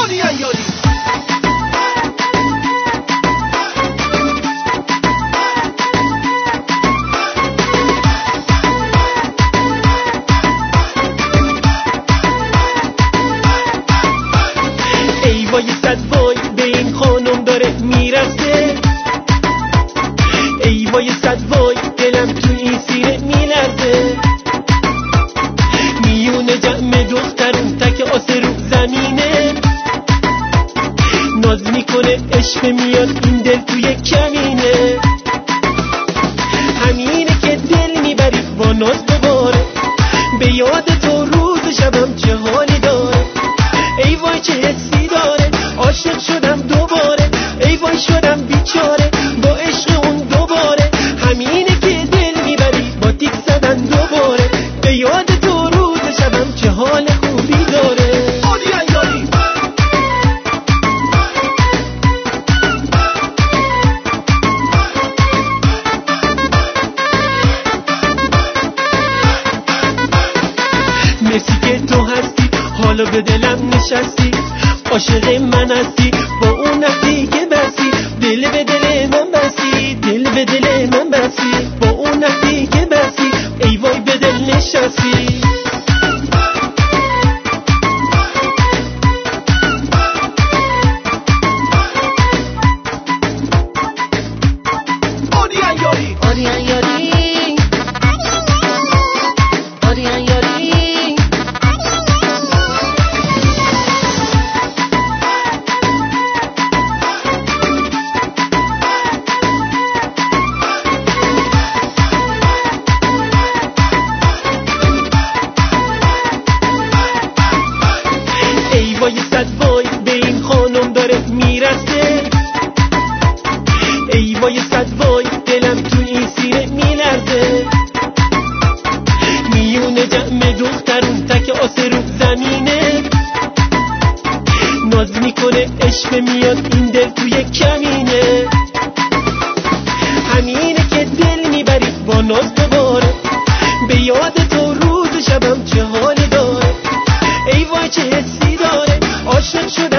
وای صد وای به این خانم داره میرسه، ای وای صد وای دلم تو این سینه میلرزه. میونه جمع دخترون تک آسه رو زمینه، ناز میکنه عشق میاد این دل توی کمینه. همینه که دل میبری با ناز دوباره، به یاد تو روز شبم چه حالی داره. ای وای چه حسی داره، عاشق شدم دوباره، ای وای شدم بیچاره با عشق اون دوباره. همینه که دل میبری با تیک زدن دوباره، به یاد تو روز شبم چه حال خوبی داره. مرسی که تو هستی، حالا به دلم نشستی، عاشق من هستی با اون نفتی که بستی. دل به دل من بستی، دل به دل من بستی، با اون نفتی که بستی. ای وای به دل نشستی. وای صد وای به این خانم داره میرسه، ای وای صد وای دلم تو این سینه میلرزه. میونه جمع دخترون تک آسه رو زمینه، ناز میکنه عشق میاد این دل توی کمینه. همینه که دل میبری با ناز دوباره، به یاد تو روز شبم چه حالی داره. ای وای چه حسی داره، عاشق شدم